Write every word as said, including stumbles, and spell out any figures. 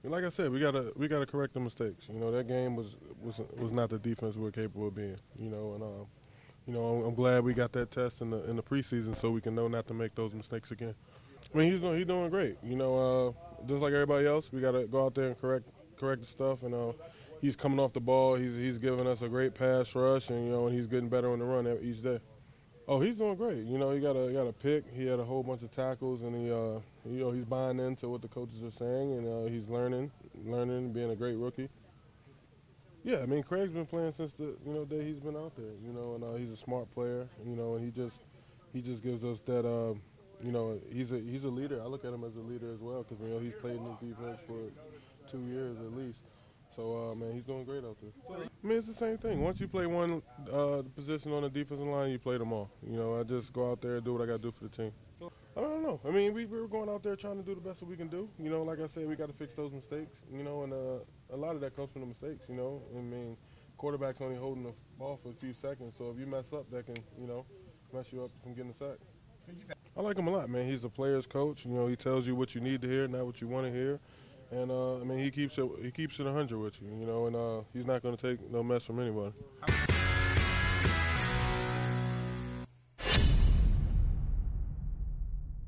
Like I said, we gotta we gotta correct the mistakes. You know, that game was was was not the defense we were capable of being. You know, and uh, you know, I'm glad we got that test in the in the preseason so we can know not to make those mistakes again. I mean, he's doing he's doing great. You know, uh, just like everybody else, we gotta go out there and correct correct the stuff. And uh, he's coming off the ball. He's he's giving us a great pass rush, and you know, he's getting better on the run each day. Oh, he's doing great. You know, he got a he got a pick. He had a whole bunch of tackles, and he uh, you know, he's buying into what the coaches are saying, and uh, he's learning, learning, being a great rookie. Yeah, I mean, Craig's been playing since the you know day he's been out there. You know, and uh, he's a smart player. You know, and he just he just gives us that. Uh, you know, he's a he's a leader. I look at him as a leader as well because you know he's played in this defense for two years at least. So, uh, man, he's doing great out there. I mean, it's the same thing. Once you play one uh, position on the defensive line, you play them all. You know, I just go out there and do what I got to do for the team. I don't know. I mean, we, we were going out there trying to do the best that we can do. You know, like I said, we got to fix those mistakes. You know, and uh, a lot of that comes from the mistakes, you know. I mean, quarterback's only holding the ball for a few seconds, so if you mess up, that can, you know, mess you up from getting a sack. I like him a lot, man. He's a player's coach. You know, he tells you what you need to hear, not what you want to hear. And, uh, I mean, he keeps it he keeps it one hundred with you, you know, and uh, he's not going to take no mess from anyone.